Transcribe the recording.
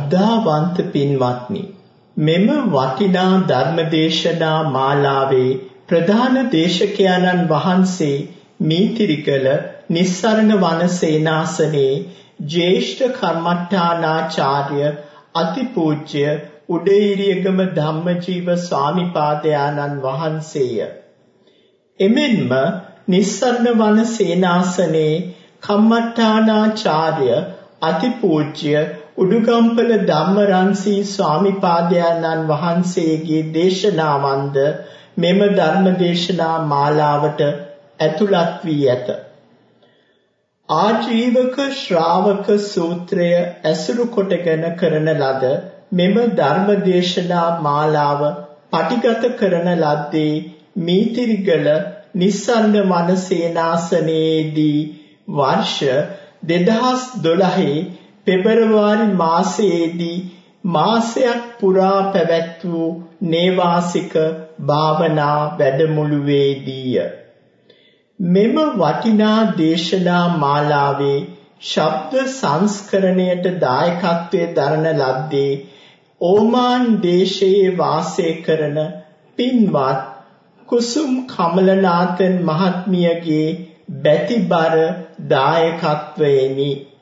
ශ්‍රද්ධාවන්ත පින්වත්නි, මෙම වටිනා ධර්මදේශනා මාලාවේ ප්‍රධාන දේශකයන්න් වහන්සේ මීතිරිගල නිස්සරණ වන සේනාසනයේ ජ්‍යෙෂ්ඨ කර්මඨානාචාර්ය අතිපූජ්‍ය උඩේරියගම ධම්මජීව ස්වාමිපාදයන්න් වහන්සේය. එමෙන්ම නිස්සරණ වන සේනාසනයේ කම්මඨානාචාර්ය අතිපූජ්‍ය උඩුගම්පල ධම්මරන්සී ස්වාමිපාදයන්න් වහන්සේගේ දේශනාවන්ද මෙම ධර්ම දේශනා මාලාවට ඇතුළත් වී ඇත. ආජීවක ශ්‍රාවක සූත්‍රය ඇසුරු කොටගෙන කරන ලද මෙම ධර්ම දේශනා මාලාව පටිගත කරන ලද්දේ මීතිරිගල නිස්සරණ වන සේනාසනයේදී වර්ෂ 2012 පෙබරවාරි මාසයේදී මාසයක් පුරා පැවැත් වූ නේවාසික භාවනා වැඩමුළුවේදීය. මෙම වටිනා දේශනා මාලාවේ ශබ්ද සංස්කරණයට දායකත්වයේ දරන ලද්දේ ඕමාන් දේශයේ වාසය කරන පින්වත් කුසුම් කමලනාථන් මහත්මියගේ බැතිබර දායකත්වයෙනි.